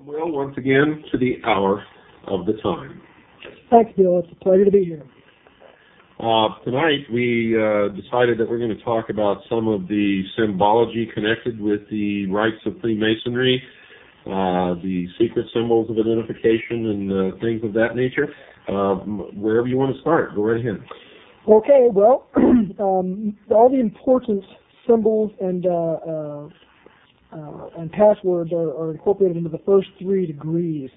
Will, once again, to the hour of the time. Thanks, Bill. It's a pleasure to be here. Tonight, we decided that we're going to talk about some of the symbology connected with the rites of Freemasonry, the secret symbols of identification, and things of that nature. Wherever you want to start, go right ahead. Okay, well, all the important symbols and passwords are incorporated into the first 3 degrees.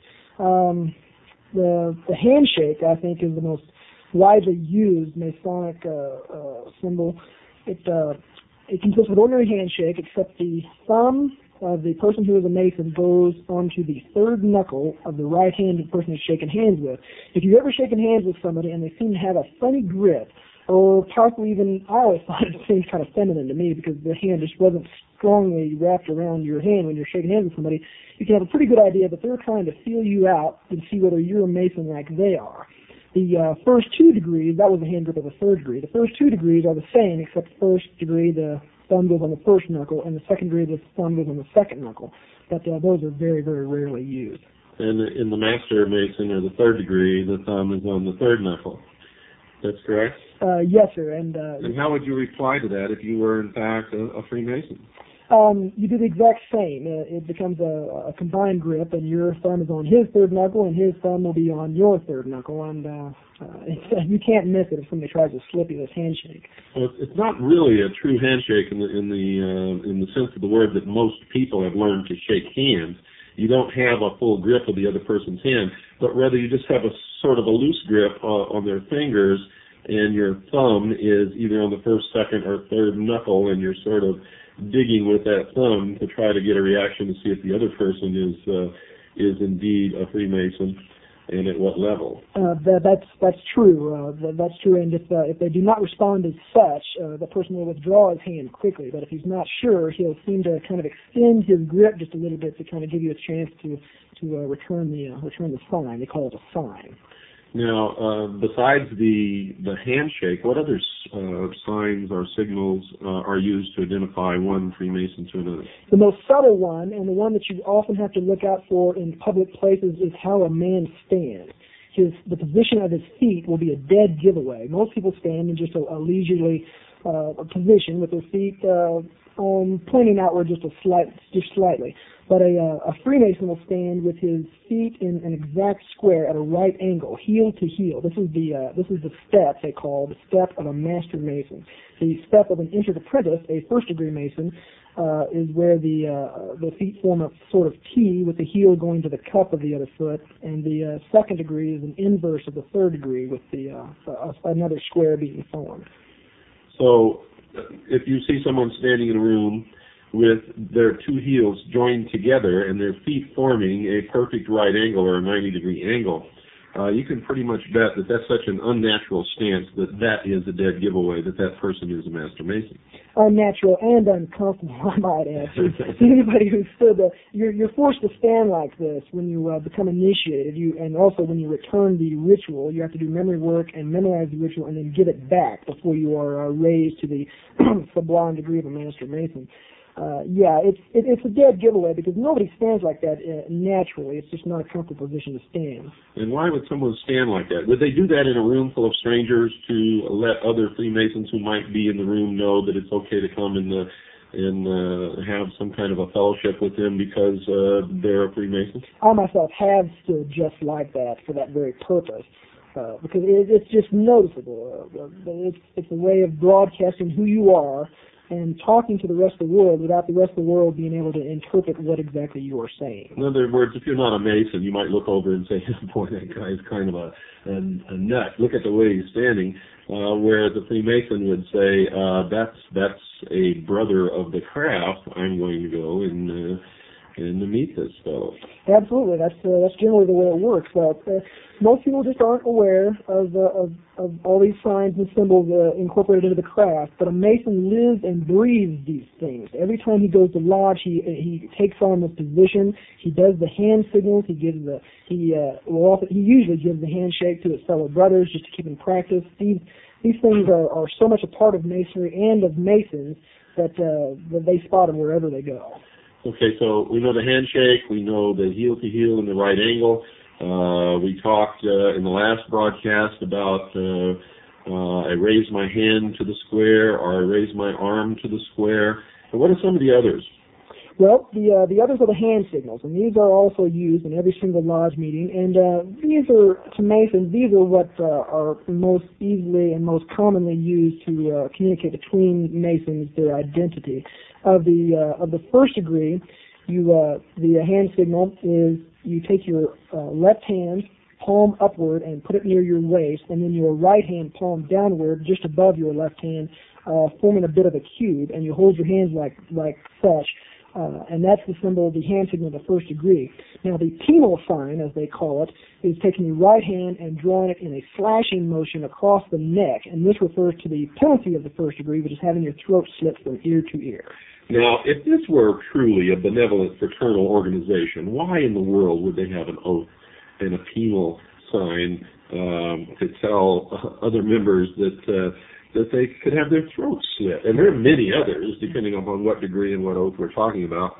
The handshake, I think, is the most widely used Masonic symbol. It consists of an ordinary handshake, except the thumb of the person who is a Mason goes onto the third knuckle of the right hand of the person who's shaking hands with. If you've ever shaken hands with somebody and they seem to have a funny grip, or possibly even, I always thought it seemed kind of feminine to me because the hand just wasn't strongly wrapped around your hand when you're shaking hands with somebody, you can have a pretty good idea that they're trying to feel you out and see whether you're a Mason like they are. The first 2 degrees, that was the hand grip of the 3rd degree. The first 2 degrees are the same, except the first degree, the thumb goes on the first knuckle, and the second degree, the thumb goes on the second knuckle. But those are very, very rarely used. And in the Master Mason, or the 3rd degree, the thumb is on the 3rd knuckle. That's correct? Yes, sir. And how would you reply to that if you were, in fact, a Freemason? You do the exact same. It becomes a combined grip, and your thumb is on his 3rd knuckle, and his thumb will be on your 3rd knuckle, and you can't miss it if somebody tries to slip you this handshake. Well, it's not really a true handshake in the sense of the word that most people have learned to shake hands. You don't have a full grip of the other person's hand, but rather you just have a sort of a loose grip on their fingers, and your thumb is either on the 1st, 2nd, or 3rd knuckle, and you're sort of digging with that thumb to try to get a reaction to see if the other person is indeed a Freemason, and at what level. That's true. That's true. And if they do not respond as such, the person will withdraw his hand quickly. But if he's not sure, he'll seem to kind of extend his grip just a little bit to kind of give you a chance to return the sign. They call it a sign. Now, besides the handshake, what other signs or signals are used to identify one Freemason to another? The most subtle one, and the one that you often have to look out for in public places, is how a man stands. The position of his feet will be a dead giveaway. Most people stand in just a leisurely position with their feet pointing outward just slightly. But a Freemason will stand with his feet in an exact square at a right angle, heel to heel. This is the step they call the step of a Master Mason. The step of an entered apprentice, a 1st degree Mason, is where the feet form a sort of T with the heel going to the cup of the other foot, and the 2nd degree is an inverse of the 3rd degree with another square being formed. So, if you see someone standing in a room with their 2 heels joined together and their feet forming a perfect right angle or a 90-degree angle, you can pretty much bet that that's such an unnatural stance that is a dead giveaway that person is a Master Mason. Unnatural and uncomfortable, I might add. Anybody who's stood there, you're forced to stand like this when you become initiated. And also when you return the ritual, you have to do memory work and memorize the ritual and then give it back before you are raised to the sublime degree of a Master Mason. It's a dead giveaway because nobody stands like that naturally. It's just not a comfortable position to stand. And why would someone stand like that? Would they do that in a room full of strangers to let other Freemasons who might be in the room know that it's okay to come and have some kind of a fellowship with them because they're a Freemason? I myself have stood just like that for that very purpose. Because it's just noticeable. It's a way of broadcasting who you are and talking to the rest of the world without the rest of the world being able to interpret what exactly you are saying. In other words, if you're not a Mason, you might look over and say, boy, that guy is kind of a nut. Look at the way he's standing. Whereas a Freemason would say, that's a brother of the craft. I'm going to go and to meet this fellow. Absolutely, that's generally the way it works. Most people just aren't aware of all these signs and symbols incorporated into the craft. But a Mason lives and breathes these things. Every time he goes to lodge, he takes on this position. He does the hand signals. He usually gives the handshake to his fellow brothers just to keep in practice. These things are so much a part of Masonry and of Masons that they spot them wherever they go. Okay, so we know the handshake, we know the heel to heel and the right angle. We talked in the last broadcast about I raise my hand to the square, or I raise my arm to the square. And what are some of the others? Well, the others are the hand signals, and these are also used in every single lodge meeting. And these are, to Masons, these are what are most easily and most commonly used to communicate between Masons their identity. Of the first degree, the hand signal is you take your left hand palm upward and put it near your waist, and then your right hand palm downward just above your left hand, forming a bit of a cube, and you hold your hands like such. And that's the symbol of the hand signal of the first degree. Now, the penal sign, as they call it, is taking your right hand and drawing it in a slashing motion across the neck, and this refers to the penalty of the first degree, which is having your throat slit from ear to ear. Now, if this were truly a benevolent fraternal organization, why in the world would they have an oath and a penal sign to tell other members that they could have their throats slit? And there are many others, depending upon what degree and what oath we're talking about.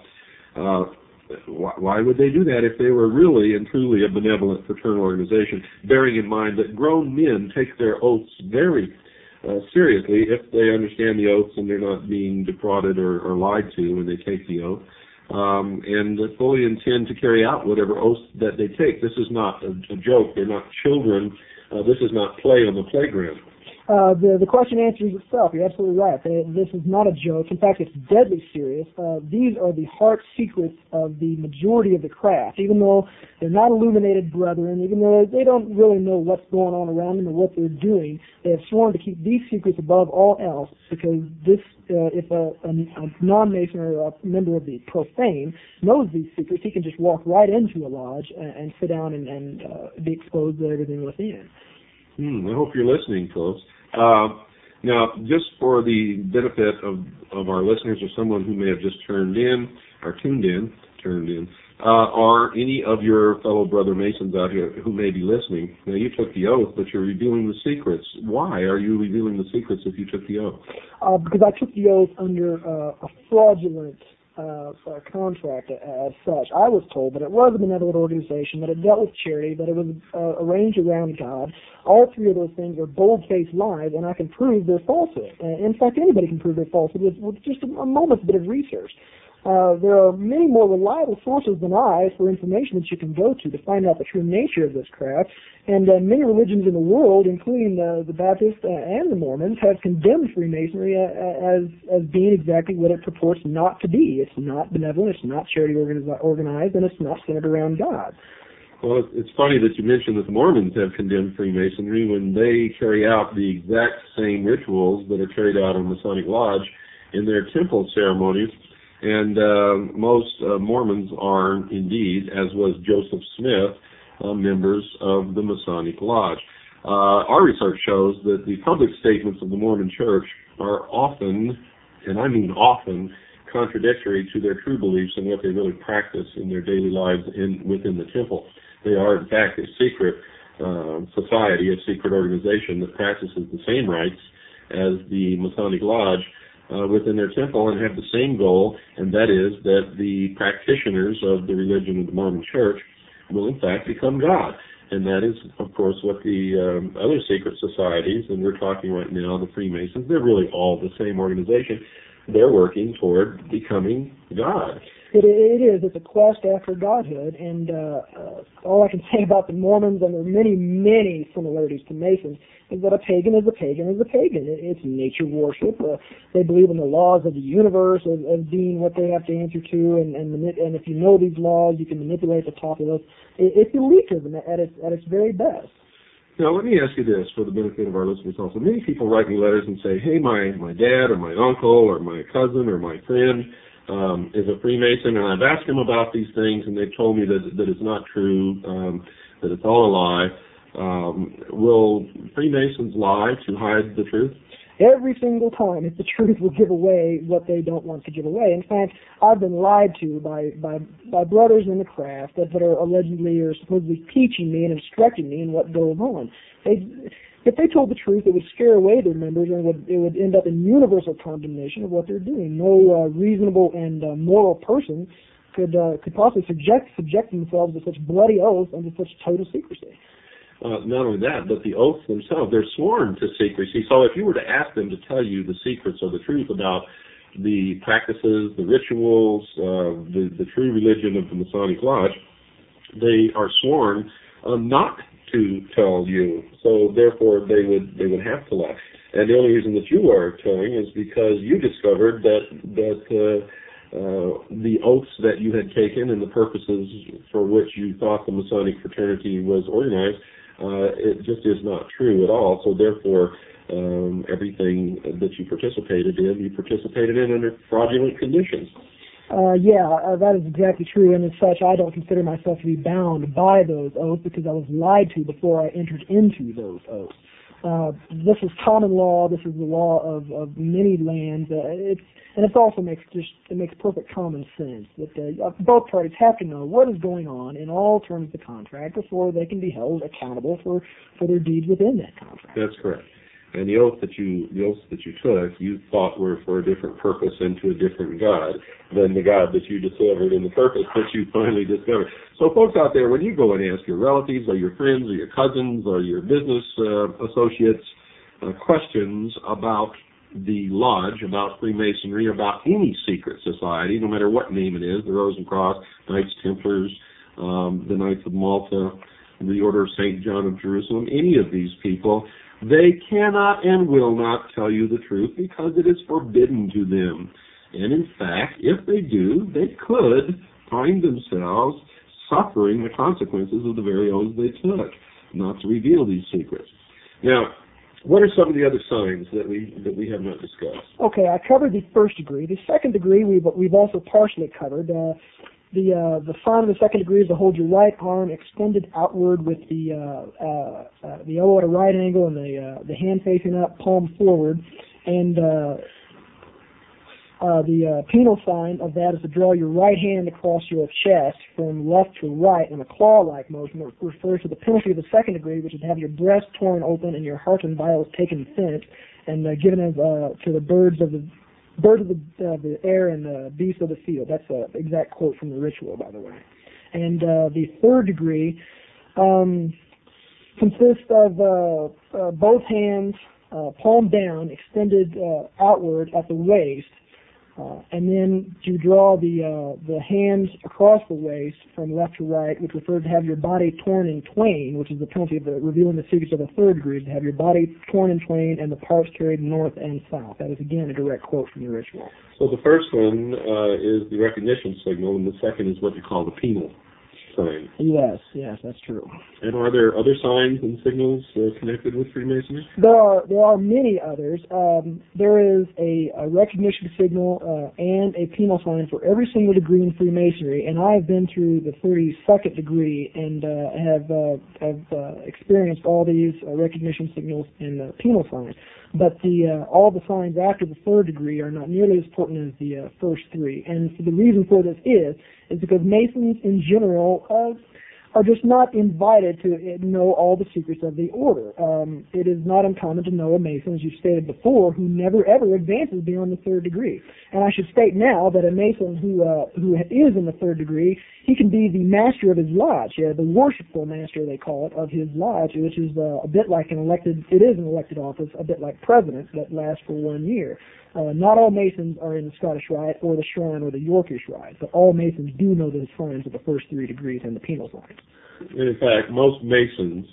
Why would they do that if they were really and truly a benevolent fraternal organization, bearing in mind that grown men take their oaths very seriously if they understand the oaths and they're not being defrauded or lied to when they take the oath, and fully intend to carry out whatever oaths that they take. This is not a joke. They're not children. This is not play on the playground. The question answers itself. You're absolutely right. This is not a joke. In fact, it's deadly serious. These are the heart secrets of the majority of the craft. Even though they're not illuminated brethren, even though they don't really know what's going on around them or what they're doing, they have sworn to keep these secrets above all else, because if a non-Mason or a member of the profane knows these secrets, he can just walk right into a lodge and sit down and be exposed to everything within. I hope you're listening, folks. Now, just for the benefit of our listeners or someone who may have just tuned in, are any of your fellow brother Masons out here who may be listening? Now, you took the oath, but you're revealing the secrets. Why are you revealing the secrets if you took the oath? Because I took the oath under a fraudulent contract as such. I was told that it was a benevolent organization, that it dealt with charity, that it was arranged around God. All three of those things are bold-faced lies, and I can prove their falsehood. In fact, anybody can prove their falsehood with just a moment's bit of research. There are many more reliable sources than I for information that you can go to find out the true nature of this craft. And many religions in the world, including the Baptists and the Mormons, have condemned Freemasonry as being exactly what it purports not to be. It's not benevolent, it's not charity organized, and it's not centered around God. Well, it's funny that you mentioned that the Mormons have condemned Freemasonry when they carry out the exact same rituals that are carried out in Masonic Lodge in their temple ceremonies. And most Mormons are indeed, as was Joseph Smith, members of the Masonic Lodge. Our research shows that the public statements of the Mormon Church are often, and I mean often, contradictory to their true beliefs and what they really practice in their daily lives within the temple. They are, in fact, a secret society, a secret organization that practices the same rites as the Masonic Lodge within their temple, and have the same goal, and that is that the practitioners of the religion of the Mormon Church will in fact become God. And that is, of course, what the other secret societies, and we're talking right now the Freemasons, they're really all the same organization. They're working toward becoming God. It is. It's a quest after godhood, and all I can say about the Mormons, and there are many, many similarities to Masons, is that a pagan is a pagan is a pagan. It's nature worship. They believe in the laws of the universe as being what they have to answer to, and if you know these laws, you can manipulate the populace. It's elitism at its very best. Now, let me ask you this for the benefit of our listeners also. Many people write me letters and say, hey, my dad or my uncle or my cousin or my friend is a Freemason, and I've asked him about these things, and they've told me that it's not true, that it's all a lie. Will Freemasons lie to hide the truth? Every single time, if the truth will give away what they don't want to give away. In fact, I've been lied to by brothers in the craft that are allegedly or supposedly teaching me and instructing me in what goes on. if they told the truth, it would scare away their members, and it would end up in universal condemnation of what they're doing. No reasonable and moral person could possibly subject themselves to such bloody oaths and to such total secrecy. Not only that, but the oaths themselves, they're sworn to secrecy. So if you were to ask them to tell you the secrets or the truth about the practices, the rituals, the true religion of the Masonic Lodge, they are sworn not to tell you. So therefore, they would have to lie. And the only reason that you are telling is because you discovered that the oaths that you had taken and the purposes for which you thought the Masonic fraternity was organized, it just is not true at all. So therefore, everything that you participated in under fraudulent conditions. That is exactly true, and as such, I don't consider myself to be bound by those oaths because I was lied to before I entered into those oaths. This is common law. This is the law of many lands. It also makes perfect common sense that both parties have to know what is going on in all terms of the contract before they can be held accountable for their deeds within that contract. That's correct. And the oaths that you took, you thought were for a different purpose and to a different God than the God that you discovered and the purpose that you finally discovered. So folks out there, when you go and ask your relatives or your friends or your cousins or your business associates questions about the lodge, about Freemasonry, about any secret society, no matter what name it is, the Rose and Cross, Knights Templars, the Knights of Malta, the Order of St. John of Jerusalem, any of these people, they cannot and will not tell you the truth because it is forbidden to them. And in fact, if they do, they could find themselves suffering the consequences of the very oaths they took, not to reveal these secrets. Now, what are some of the other signs that we have not discussed? Okay, I covered the first degree. The second degree we've also partially covered. The sign of the second degree is to hold your right arm extended outward with the elbow at a right angle and the hand facing up, palm forward. And the penal sign of that is to draw your right hand across your chest from left to right in a claw-like motion that refers to the penalty of the second degree, which is to have your breast torn open and your heart and vitals taken thence and given as to the birds of the air and the beasts of the field. That's an exact quote from the ritual, by the way. And the third degree consists of both hands palm down, extended outward at the waist, and then to draw the hands across the waist from left to right, which refers to have your body torn in twain, which is the penalty of revealing the secrets of the third degree, to have your body torn in twain and the parts carried north and south. That is, again, a direct quote from the ritual. So the first one is the recognition signal, and the second is what you call the penal sign. Yes, that's true. And are there other signs and signals connected with Freemasonry? There are many others. There is a recognition signal and a penal sign for every single degree in Freemasonry, and I have been through the 32nd degree and have experienced all these recognition signals and penal signs. But all the signs after the third degree are not nearly as important as the first three. And the reason for this is because Masons in general are just not invited to know all the secrets of the order. It is not uncommon to know a Mason, as you stated before, who never ever advances beyond the third degree. And I should state now that a Mason who is in the third degree, he can be the master of his lodge, the worshipful master, they call it, of his lodge, which is a bit like an elected office, a bit like president that lasts for 1 year. Not all Masons are in the Scottish Rite or the Shrine or the Yorkish Rite, but all Masons do know the signs of the first three degrees and the penal signs. And in fact, most Masons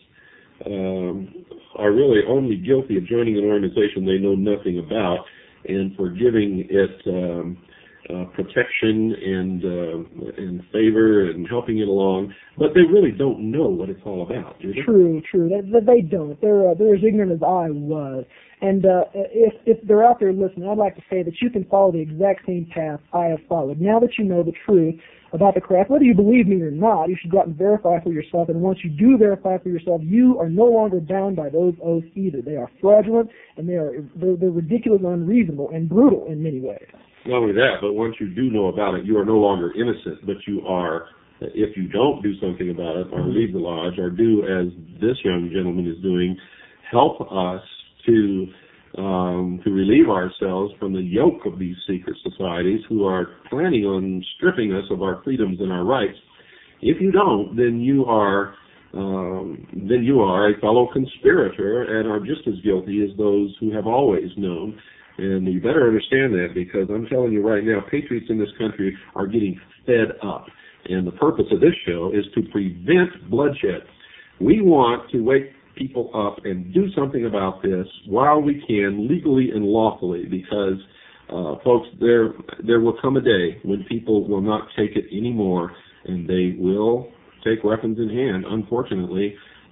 are really only guilty of joining an organization they know nothing about and for giving it protection and favor and helping it along, but they really don't know what it's all about, do they? True. They don't. They're as ignorant as I was. And if they're out there listening, I'd like to say that you can follow the exact same path I have followed. Now that you know the truth about the craft, whether you believe me or not, you should go out and verify for yourself. And once you do verify for yourself, you are no longer bound by those oaths either. They are fraudulent, and they're ridiculous, unreasonable, and brutal in many ways. Not only that, but once you do know about it, you are no longer innocent, but you are, if you don't do something about it or leave the lodge or do as this young gentleman is doing, help us to relieve ourselves from the yoke of these secret societies who are planning on stripping us of our freedoms and our rights. If you don't, then you are a fellow conspirator and are just as guilty as those who have always known. And you better understand that, because I'm telling you right now, patriots in this country are getting fed up. And the purpose of this show is to prevent bloodshed. We want to wake people up and do something about this while we can, legally and lawfully, because, folks, there will come a day when people will not take it anymore, and they will take weapons in hand. Unfortunately,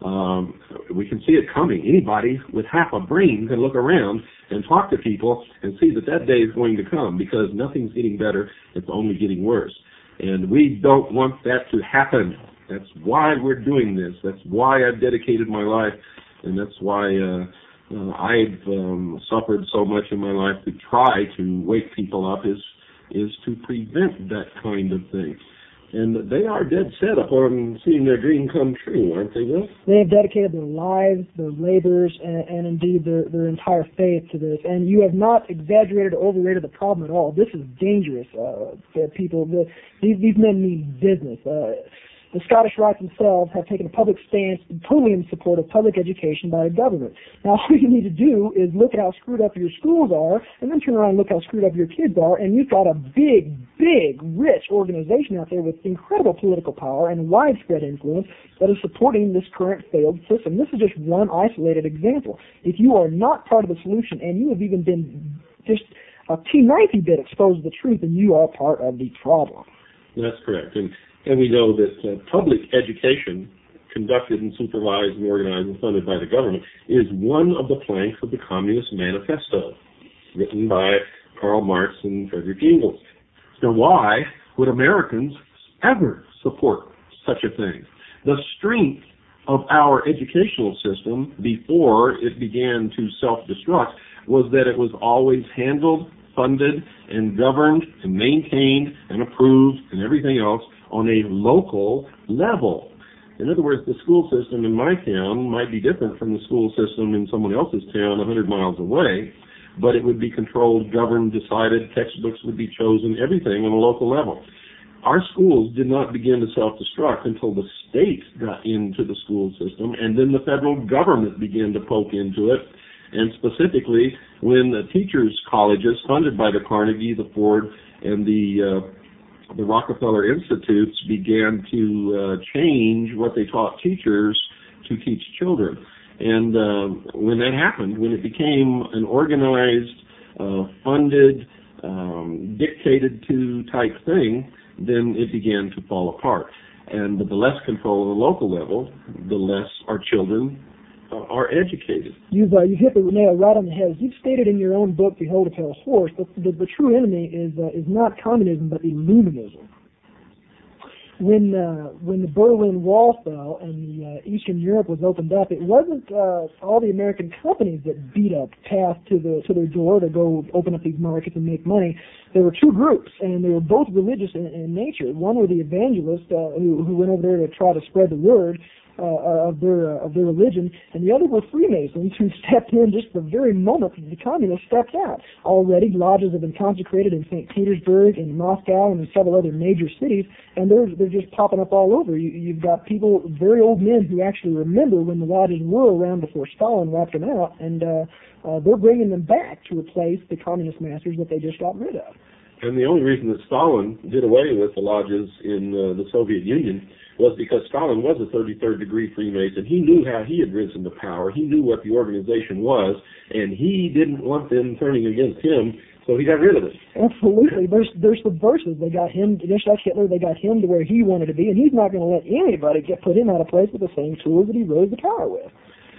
we can see it coming. Anybody with half a brain can look around and talk to people and see that day is going to come, because nothing's getting better. It's only getting worse. And we don't want that to happen. That's why we're doing this. That's why I've dedicated my life, and that's why I've suffered so much in my life to try to wake people up, is to prevent that kind of thing. And they are dead set upon seeing their dream come true, aren't they, Will? They have dedicated their lives, their labors, and indeed their entire faith to this. And you have not exaggerated or overrated the problem at all. This is dangerous. These men mean business. The Scottish Rites themselves have taken a public stance totally in support of public education by the government. Now, all you need to do is look at how screwed up your schools are, and then turn around and look how screwed up your kids are, and you've got a big, rich organization out there with incredible political power and widespread influence that is supporting this current failed system. This is just one isolated example. If you are not part of the solution, and you have even been just a T90 bit exposed to the truth, then you are part of the problem. That's correct. And we know that public education, conducted and supervised and organized and funded by the government, is one of the planks of the Communist Manifesto, written by Karl Marx and Friedrich Engels. Now, why would Americans ever support such a thing? The strength of our educational system before it began to self-destruct was that it was always handled, funded, and governed and maintained and approved and everything else on a local level. In other words, the school system in my town might be different from the school system in someone else's town 100 miles away, but it would be controlled, governed, decided, textbooks would be chosen, everything on a local level. Our schools did not begin to self-destruct until the state got into the school system, and then the federal government began to poke into it, and specifically when the teachers' colleges funded by the Carnegie, the Ford, and the Rockefeller Institutes began to change what they taught teachers to teach children. And when that happened, when it became an organized, funded, dictated to type thing, then it began to fall apart. And the less control on the local level, the less our children are educated. You've hit the nail right on the head. As you've stated in your own book, Behold a Pale Horse, the true enemy is not communism, but Illuminism. When the Berlin Wall fell and the Eastern Europe was opened up, it wasn't all the American companies that beat up path to their door to go open up these markets and make money. There were two groups, and they were both religious in nature. One were the evangelists who went over there to try to spread the word of their religion, and the other were Freemasons who stepped in just the very moment that the communists stepped out. Already, lodges have been consecrated in St. Petersburg and Moscow and in several other major cities, and they're just popping up all over. You've got people, very old men, who actually remember when the lodges were around before Stalin wiped them out, and they're bringing them back to replace the communist masters that they just got rid of. And the only reason that Stalin did away with the lodges in the Soviet Union was because Stalin was a 33rd degree Freemason. He knew how he had risen to power. He knew what the organization was, and he didn't want them turning against him, so he got rid of it. Absolutely. There's subversives. They got him, just like Hitler, they got him to where he wanted to be, and he's not going to let anybody put him out of place with the same tools that he rose to power with.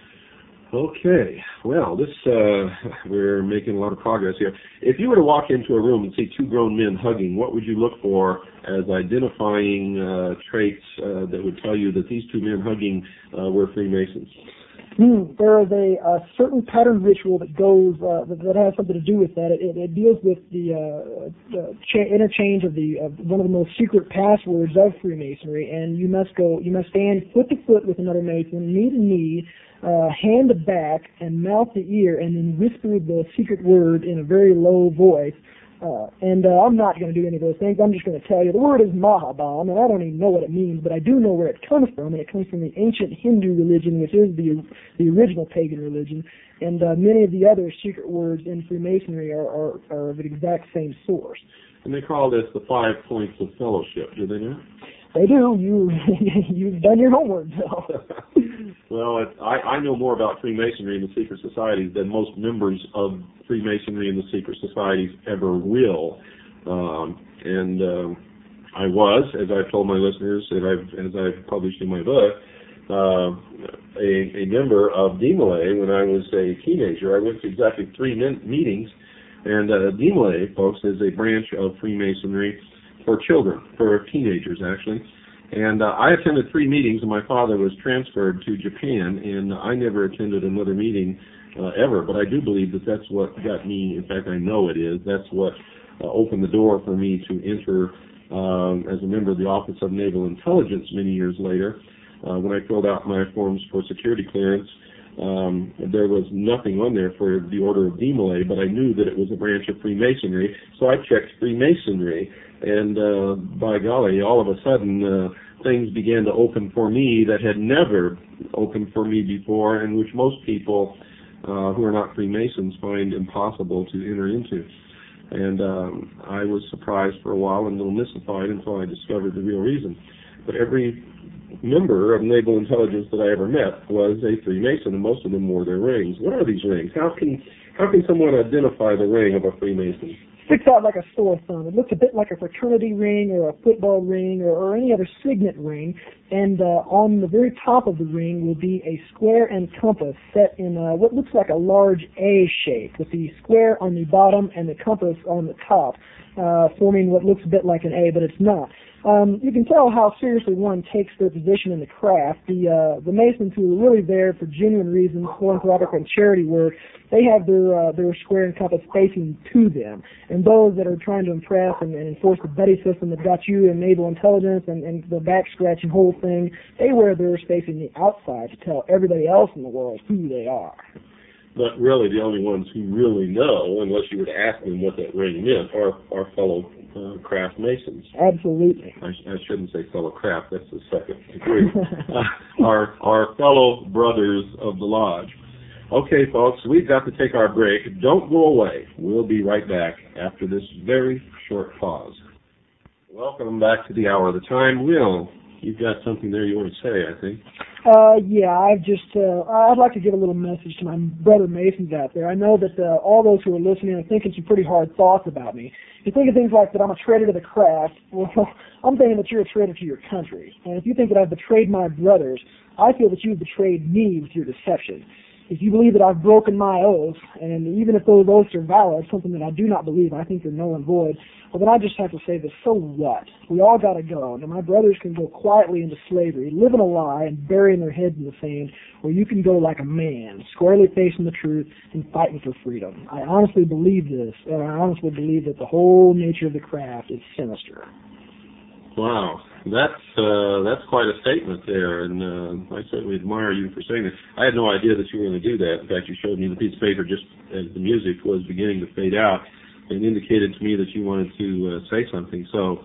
Okay, well, we're making a lot of progress here. If you were to walk into a room and see two grown men hugging, what would you look for as identifying traits that would tell you that these two men hugging were Freemasons? There is a certain pattern ritual that goes that has something to do with that. It deals with the interchange of one of the most secret passwords of Freemasonry, and you must stand foot to foot with another Mason, knee to knee, hand to back, and mouth to ear, and then whisper the secret word in a very low voice. I'm not going to do any of those things. I'm just going to tell you the word is Mahabam, and I don't even know what it means, but I do know where it comes from, and it comes from the ancient Hindu religion, which is the original pagan religion, and many of the other secret words in Freemasonry are of the exact same source. And they call this the 5 points of fellowship, do they not? They do. You've done your homework, Bill. Well, I know more about Freemasonry and the secret societies than most members of Freemasonry and the secret societies ever will. I was, as I've told my listeners, as I've published in my book, a member of DeMolay when I was a teenager. I went to exactly 3 meetings, and DeMolay, folks, is a branch of Freemasonry for children, for teenagers actually. And I attended 3 meetings, and my father was transferred to Japan, and I never attended another meeting ever, but I do believe that that's what got me, in fact I know it is, that's what opened the door for me to enter as a member of the Office of Naval Intelligence many years later. When I filled out my forms for security clearance, there was nothing on there for the Order of DeMolay, but I knew that it was a branch of Freemasonry, so I checked Freemasonry, and by golly, all of a sudden things began to open for me that had never opened for me before, and which most people who are not Freemasons find impossible to enter into. And I was surprised for a while and a little mystified until I discovered the real reason. But every member of Naval Intelligence that I ever met was a Freemason, and most of them wore their rings. What are these rings? How can someone identify the ring of a Freemason? Sticks out like a sore thumb. It looks a bit like a fraternity ring or a football ring or any other signet ring, and on the very top of the ring will be a square and compass set in what looks like a large A shape, with the square on the bottom and the compass on the top, forming what looks a bit like an A, but it's not. You can tell how seriously one takes their position in the craft. The Masons who are really there for genuine reasons, philanthropic and charity work, they have their square and compass facing to them. And those that are trying to impress and enforce the buddy system that got you in Naval Intelligence and the back-scratching whole thing, they wear theirs facing the outside to tell everybody else in the world who they are. But really, the only ones who really know, unless you were to ask them what that ring meant, are fellow craft Masons. Absolutely. I shouldn't say fellow craft, that's the second degree. Our fellow brothers of the Lodge. Okay, folks, we've got to take our break. Don't go away. We'll be right back after this very short pause. Welcome back to the Hour of the Time. Will, you've got something there you want to say, I think. Yeah, I'd like to give a little message to my brother Masons out there. I know that all those who are listening are thinking some pretty hard thoughts about me. If you think of things like that I'm a traitor to the craft, well, I'm thinking that you're a traitor to your country. And if you think that I've betrayed my brothers, I feel that you've betrayed me with your deception. If you believe that I've broken my oaths, and even if those oaths are valid, something that I do not believe, I think they're null and void, well, then I just have to say this, so what? We all got to go. Now, my brothers can go quietly into slavery, living a lie and burying their heads in the sand, or you can go like a man, squarely facing the truth and fighting for freedom. I honestly believe this, and I honestly believe that the whole nature of the craft is sinister. Wow, that's quite a statement there, and I certainly admire you for saying that. I had no idea that you were going to do that. In fact, you showed me the piece of paper just as the music was beginning to fade out and indicated to me that you wanted to say something. So,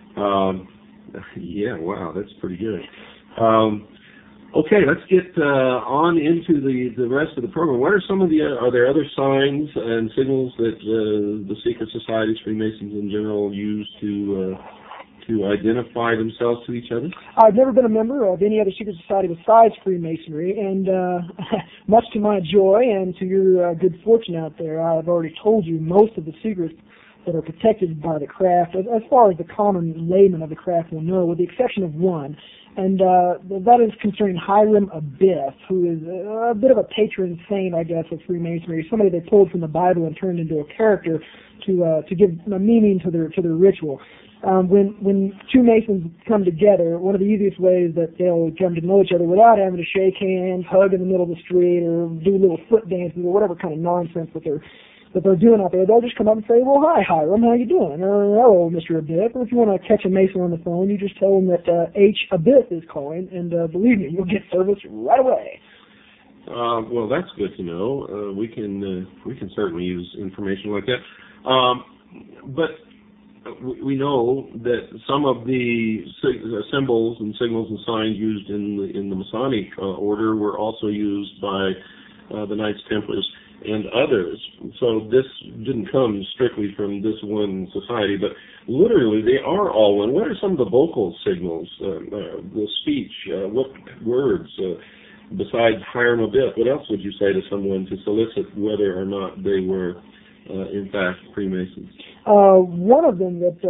yeah, wow, that's pretty good. Okay, let's get on into the rest of the program. What are some of are there other signs and signals that the secret societies, Freemasons in general, use to identify themselves to each other? I've never been a member of any other secret society besides Freemasonry, and much to my joy and to your good fortune out there, I've already told you most of the secrets that are protected by the craft, as far as the common layman of the craft will know, with the exception of one. And that is concerning Hiram Abiff, who is a bit of a patron saint, I guess, of Freemasonry, somebody they pulled from the Bible and turned into a character to give a meaning to their ritual. When two Masons come together, one of the easiest ways that they'll come to know each other without having to shake hands, hug in the middle of the street, or do little foot dances or whatever kind of nonsense that they're doing out there, they'll just come up and say, well, hi, Hiram, how you doing? Or, hello, Mr. Abiff. Or if you want to catch a Mason on the phone, you just tell them that H. Abiff is calling, and believe me, you'll get service right away. Well, that's good to know. We can certainly use information like that. But we know that some of the symbols and signals and signs used in the Masonic order were also used by the Knights Templars and others. So this didn't come strictly from this one society, but literally they are all one. What are some of the vocal signals, the speech, what words, besides Hiram Abiff? What else would you say to someone to solicit whether or not they were in fact Freemasons? One of them that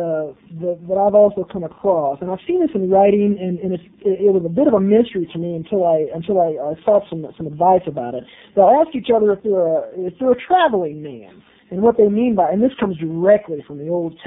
I've also come across, and I've seen this in writing, and it was a bit of a mystery to me until I sought some advice about it. They'll ask each other if they're a traveling man, and what they mean by, and this comes directly from the old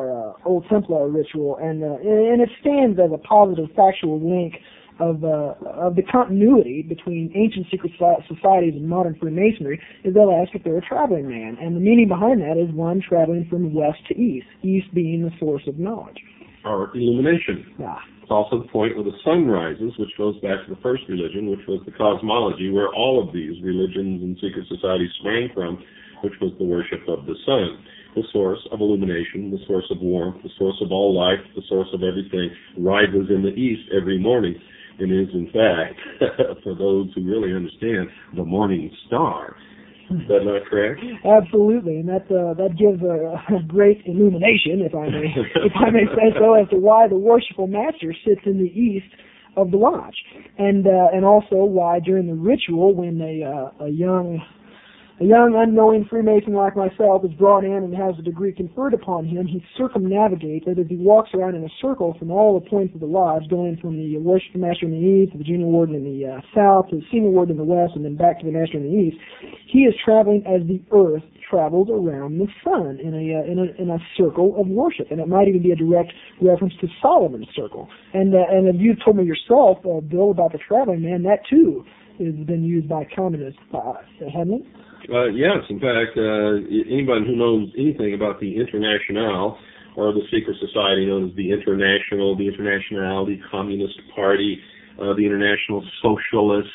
Templar ritual, and it stands as a positive factual link of the continuity between ancient secret societies and modern Freemasonry, is they'll ask if they're a traveling man. And the meaning behind that is one traveling from west to east, east being the source of knowledge. Or illumination. Yeah. It's also the point where the sun rises, which goes back to the first religion, which was the cosmology, where all of these religions and secret societies sprang from, which was the worship of the sun. The source of illumination, the source of warmth, the source of all life, the source of everything, rises in the east every morning. It is, in fact, for those who really understand, the morning star. Is that not correct? Absolutely, and that gives a great illumination, if I may say so, as to why the worshipful master sits in the east of the lodge, and also why during the ritual, when a young unknowing Freemason like myself is brought in and has a degree conferred upon him, he circumnavigates it as he walks around in a circle from all the points of the lodge, going from the worship master in the east to the junior warden in the south to the senior warden in the west, and then back to the master in the east. He is traveling as the earth travels around the sun in a circle of worship, and it might even be a direct reference to Solomon's circle. And as you told me yourself, Bill, about the traveling man, that too has been used by communists, hasn't it? Yes, in fact, anyone who knows anything about the Internationale, or the secret society known as the International, the Communist Party, the International Socialists,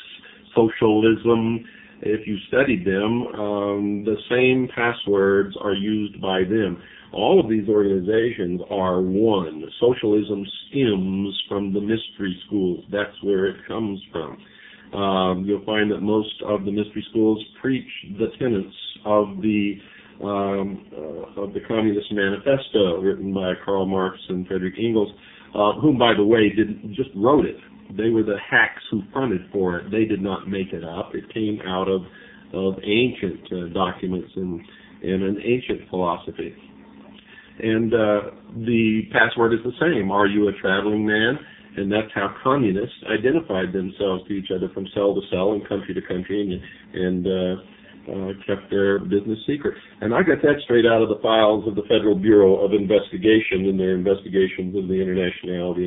Socialism, if you studied them, the same passwords are used by them. All of these organizations are one. Socialism stems from the mystery schools. That's where it comes from. You'll find that most of the mystery schools preach the tenets of the Communist Manifesto, written by Karl Marx and Friedrich Engels, whom, by the way, just wrote it. They were the hacks who fronted for it. They did not make it up. It came out of ancient documents and an ancient philosophy. And the password is the same. Are you a traveling man? And that's how communists identified themselves to each other from cell to cell and country to country, and kept their business secret. And I got that straight out of the files of the Federal Bureau of Investigation in their investigations of the International,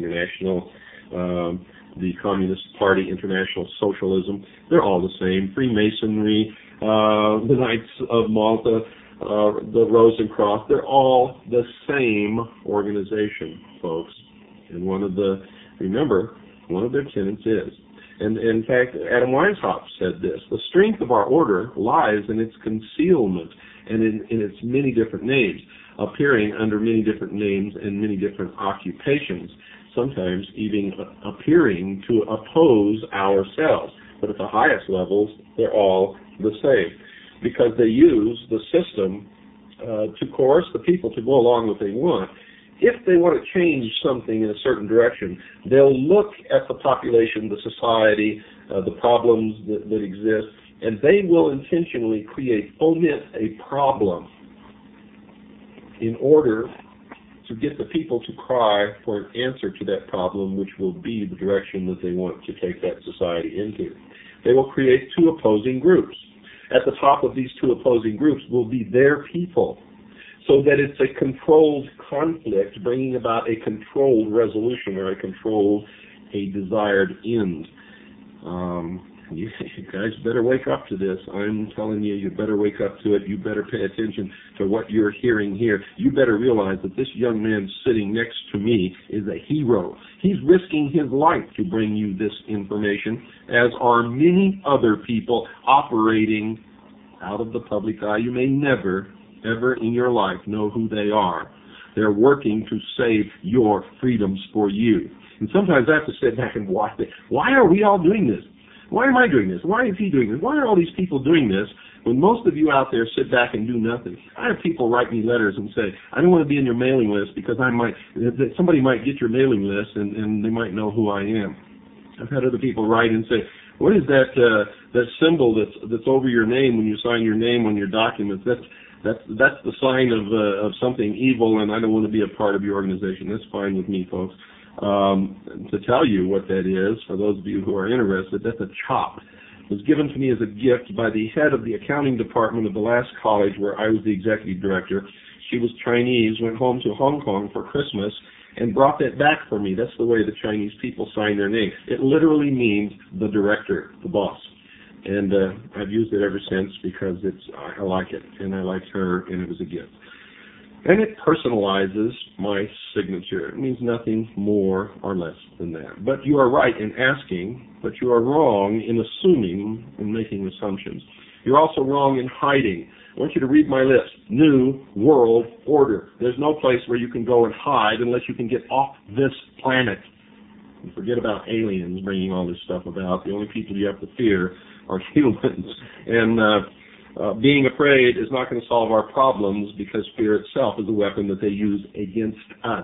the Communist Party, International Socialism. They're all the same. Freemasonry, the Knights of Malta, the Rosencross, they're all the same organization, folks. And one of their tenets is, and in fact, Adam Weishaupt said this: the strength of our order lies in its concealment and in its many different names, appearing under many different names and many different occupations, sometimes even appearing to oppose ourselves. But at the highest levels, they're all the same, because they use the system to coerce the people to go along what they want. If they want to change something in a certain direction, they'll look at the population, the society, the problems that exist, and they will intentionally omit a problem in order to get the people to cry for an answer to that problem, which will be the direction that they want to take that society into. They will create two opposing groups. At the top of these two opposing groups will be their people, so that it's a controlled conflict, bringing about a controlled resolution or a desired end. You guys better wake up to this. I'm telling you, you better wake up to it. You better pay attention to what you're hearing here. You better realize that this young man sitting next to me is a hero. He's risking his life to bring you this information, as are many other people operating out of the public eye. You may never, ever in your life know who they are. They're working to save your freedoms for you. And sometimes I have to sit back and watch it. Why are we all doing this? Why am I doing this? Why is he doing this? Why are all these people doing this when most of you out there sit back and do nothing? I have people write me letters and say, I don't want to be in your mailing list because somebody might get your mailing list and they might know who I am. I've had other people write and say, what is that symbol that's over your name when you sign your name on your documents? That's the sign of something evil, and I don't want to be a part of your organization. That's fine with me, folks. To tell you what that is, for those of you who are interested, that's a chop. It was given to me as a gift by the head of the accounting department of the last college where I was the executive director. She was Chinese, went home to Hong Kong for Christmas, and brought that back for me. That's the way the Chinese people sign their name. It literally means the director, the boss. And I've used it ever since because I like it, and I liked her, and it was a gift. And it personalizes my signature. It means nothing more or less than that. But you are right in asking, but you are wrong in assuming and making assumptions. You're also wrong in hiding. I want you to read my list. New World Order. There's no place where you can go and hide unless you can get off this planet. And forget about aliens bringing all this stuff about. The only people you have to fear are humans. And being afraid is not going to solve our problems because fear itself is a weapon that they use against us.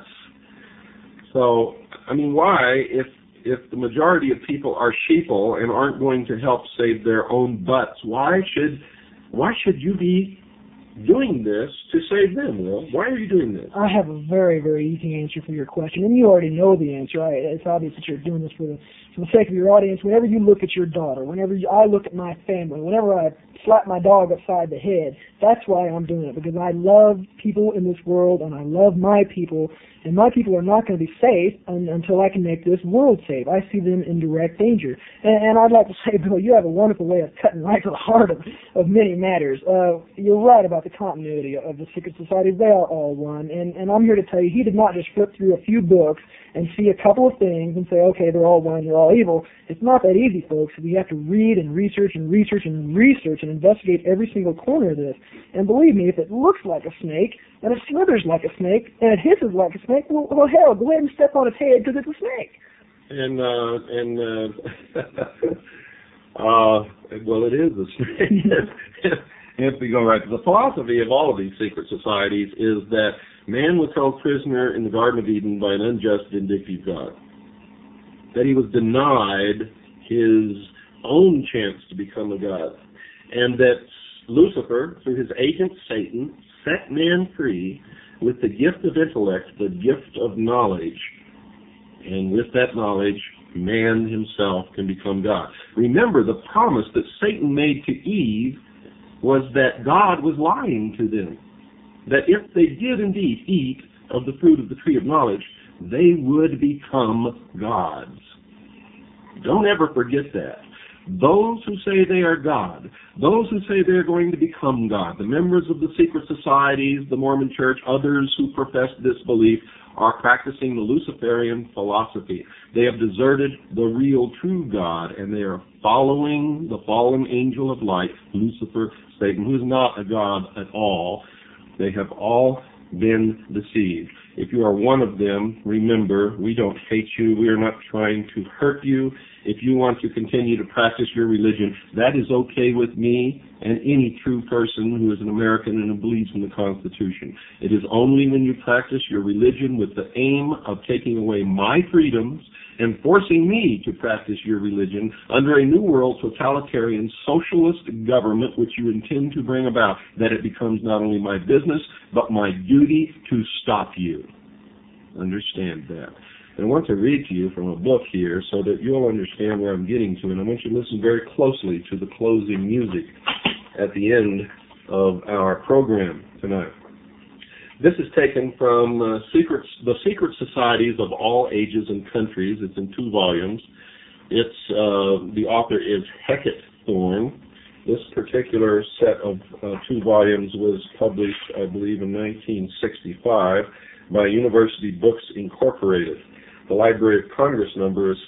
So, I mean, why, if the majority of people are sheeple and aren't going to help save their own butts, why should you be doing this to save them, Will? Why are you doing this? I have a very, very easy answer for your question, and you already know the answer. It's obvious that you're doing this for the sake of your audience. Whenever you look at your daughter, whenever I look at my family, whenever I slap my dog upside the head, that's why I'm doing it, because I love people in this world, and I love my people, and my people are not going to be safe until I can make this world safe. I see them in direct danger. And I'd like to say, Bill, you have a wonderful way of cutting right to the heart of many matters. You're right about the continuity of the secret societies. They are all one. And I'm here to tell you, he did not just flip through a few books and see a couple of things and say, okay, they're all one, they're all evil. It's not that easy, folks. We have to read and research and investigate every single corner of this. And believe me, if it looks like a snake, and it slithers like a snake, and it hisses like a snake, well hell, go ahead and step on its head because it's a snake. Well, it is a snake. If we go right to the philosophy of all of these secret societies is that man was held prisoner in the Garden of Eden by an unjust, vindictive God. That he was denied his own chance to become a God. And that Lucifer, through his agent Satan, set man free with the gift of intellect, the gift of knowledge. And with that knowledge, man himself can become God. Remember, the promise that Satan made to Eve was that God was lying to them. That if they did indeed eat of the fruit of the tree of knowledge, they would become gods. Don't ever forget that. Those who say they are God, those who say they're going to become God, the members of the secret societies, the Mormon Church, others who profess this belief, are practicing the Luciferian philosophy. They have deserted the real true God, and they are following the fallen angel of light, Lucifer, Satan, who is not a God at all. They have all been deceived. If you are one of them, remember, we don't hate you. We are not trying to hurt you. If you want to continue to practice your religion, that is okay with me and any true person who is an American and who believes in the Constitution. It is only when you practice your religion with the aim of taking away my freedoms and forcing me to practice your religion under a new world totalitarian socialist government which you intend to bring about, that it becomes not only my business but my duty to stop you. understand that. And I want to read to you from a book here so that you'll understand where I'm getting to, and I want you to listen very closely to the closing music at the end of our program tonight. This is taken from The Secret Societies of All Ages and Countries. It's in 2 volumes. The author is Hackett Thorne. This particular set of 2 volumes was published, I believe, in 1965 by University Books Incorporated. The Library of Congress number is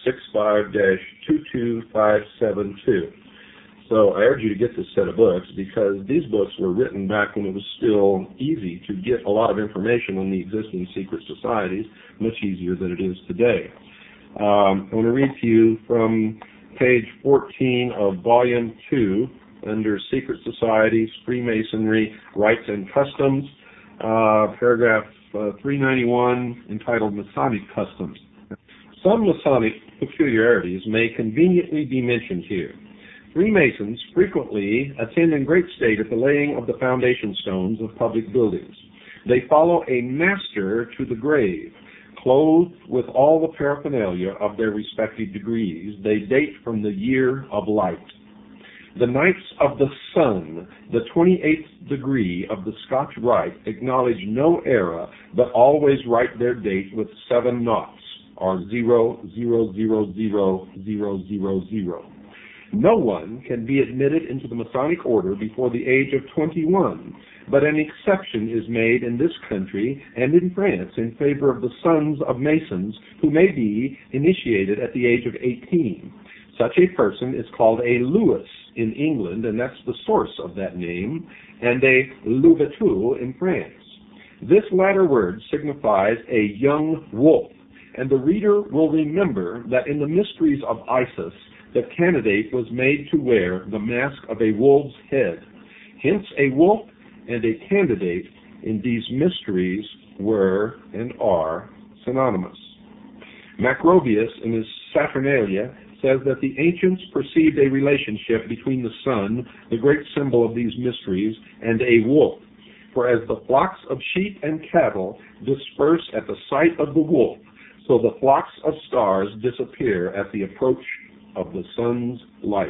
65-22572. So I urge you to get this set of books because these books were written back when it was still easy to get a lot of information on the existing secret societies, much easier than it is today. I want to read to you from page 14 of Volume 2 under Secret Societies, Freemasonry, Rites and Customs, paragraph 391 entitled Masonic Customs. Some Masonic peculiarities may conveniently be mentioned here. Freemasons frequently attend in great state at the laying of the foundation stones of public buildings. They follow a master to the grave, clothed with all the paraphernalia of their respective degrees. They date from the year of light. The Knights of the Sun, the 28th degree of the Scotch Rite, acknowledge no era, but always write their date with 7 noughts, or 0000000. No one can be admitted into the Masonic order before the age of 21, but an exception is made in this country and in France in favor of the sons of Masons who may be initiated at the age of 18. Such a person is called a Louis in England, and that's the source of that name, and a Louvetou in France. This latter word signifies a young wolf, and the reader will remember that in the mysteries of Isis, the candidate was made to wear the mask of a wolf's head. Hence, a wolf and a candidate in these mysteries were and are synonymous. Macrobius, in his Saturnalia, says that the ancients perceived a relationship between the sun, the great symbol of these mysteries, and a wolf. For as the flocks of sheep and cattle disperse at the sight of the wolf, so the flocks of stars disappear at the approach of the sun's light.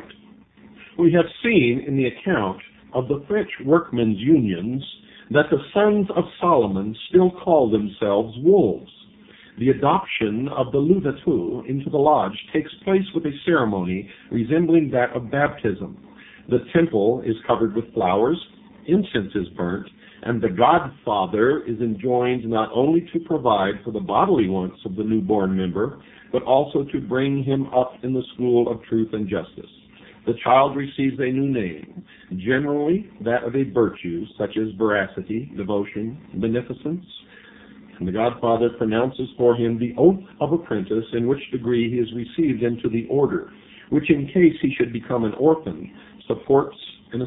We have seen in the account of the French workmen's unions that the sons of Solomon still call themselves wolves. The adoption of the Louvetou into the lodge takes place with a ceremony resembling that of baptism. The temple is covered with flowers, incense is burnt, and the godfather is enjoined not only to provide for the bodily wants of the newborn member, but also to bring him up in the school of truth and justice. The child receives a new name, generally that of a virtue, such as veracity, devotion, beneficence, and the godfather pronounces for him the oath of apprentice, in which degree he is received into the order, which in case he should become an orphan, supports and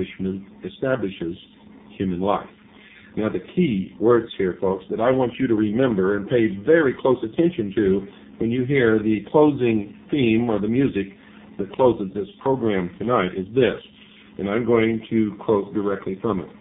establishes human life. Now the key words here, folks, that I want you to remember and pay very close attention to when you hear the closing theme or the music that closes this program tonight is this, and I'm going to quote directly from it.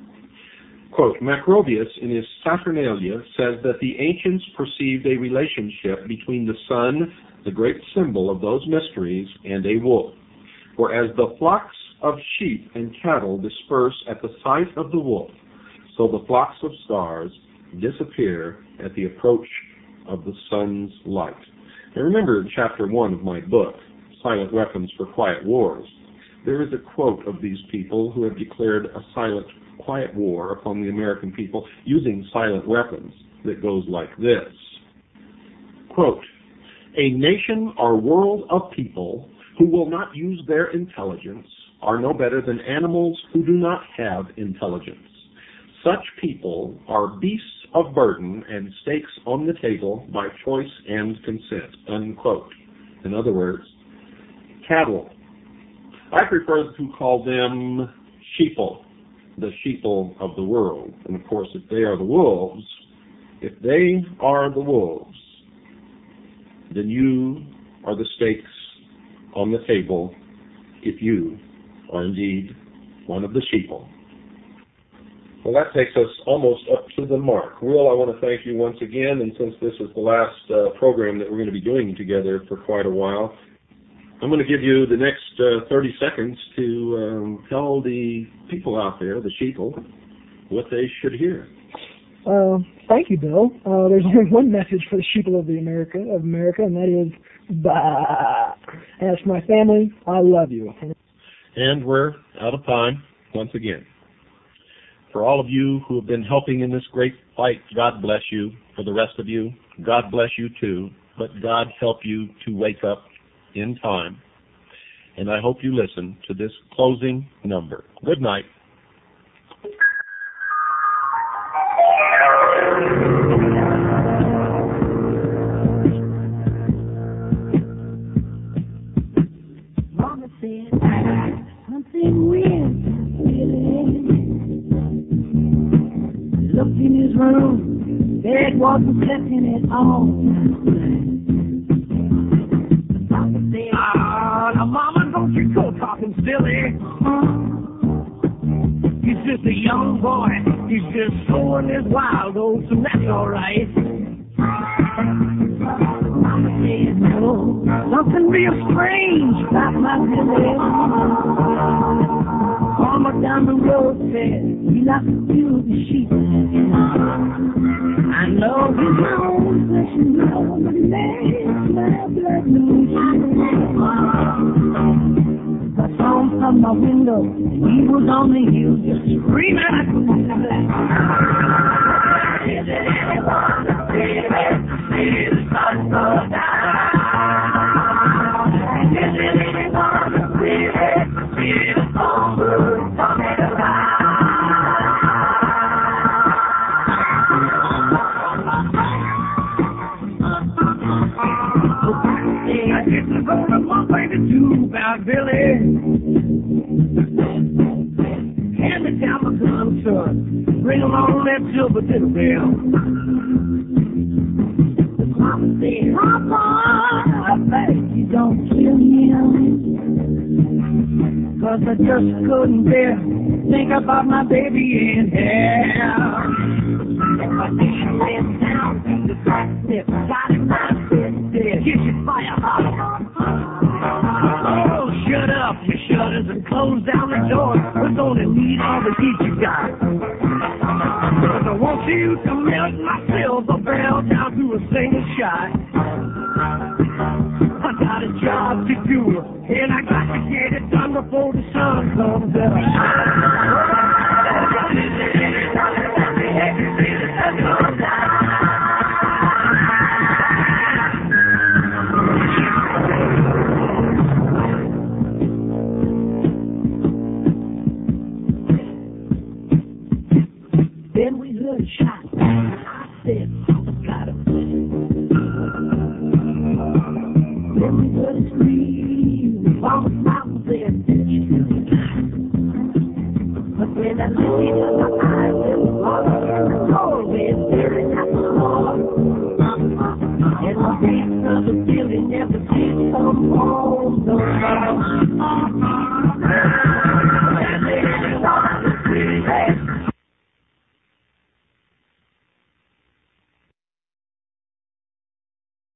Quote, Macrobius in his Saturnalia says that the ancients perceived a relationship between the sun, the great symbol of those mysteries, and a wolf. For as the flocks of sheep and cattle disperse at the sight of the wolf, so the flocks of stars disappear at the approach of the sun's light. Now remember in chapter 1 of my book, Silent Weapons for Quiet Wars, there is a quote of these people who have declared a silent, quiet war upon the American people using silent weapons that goes like this. Quote, a nation or world of people who will not use their intelligence are no better than animals who do not have intelligence. Such people are beasts of burden and stakes on the table by choice and consent, unquote. In other words, cattle. I prefer to call them sheeple, the sheeple of the world. And of course, if they are the wolves, then you are the stakes on the table if you are indeed one of the sheeple. Well, that takes us almost up to the mark. Will, I want to thank you once again, and since this is the last program that we're going to be doing together for quite a while, I'm going to give you the next 30 seconds to tell the people out there, the sheeple, what they should hear. Thank you, Bill. There's only one message for the sheeple of America, and that is, bah. As for my family, I love you. And we're out of time once again. For all of you who have been helping in this great fight, God bless you. For the rest of you, God bless you too. But God help you to wake up in time. And I hope you listen to this closing number. Good night. Mama said something weird. Looked in his room, bed wasn't sleeping at all. Papa said, now Mama, don't you go talking silly. He's just a young boy, he's just sowing his wild oats, and that's alright. Mama said, no, something real strange about my Billy. Mama down the road said, he likes to do the sheep. I know he's my own flesh and blood, but he makes my blood lose. I saw him from my window, he was on the hill just screaming. I couldn't have laughed. Is it anyone to see the sun go down? Is it anyone to see the songbird coming around? I didn't go to my way to do about Billy. Hand me down my gun, son. Bring him on that silver to the bell. The mama said, Papa, I beg you don't kill him. 'Cause I just couldn't bear think about my baby in hell. If I lay down, the crack slip, got him my dead. Get your fire hot. Oh, shut up, you shutters, and close down the door. We're gonna need all the heat you got. 'Cause I want you to melt my silver barrel down to a single shot. I got a job to do, and I got to get it done before the sun comes up. Then we heard a shot. I said, Papa got him. Then we heard a scream. Mama's mouth said, did you do it? But when I looked into my eyes, there was water in the doorway, staring at the floor. And my big brother Billy never did come home no more.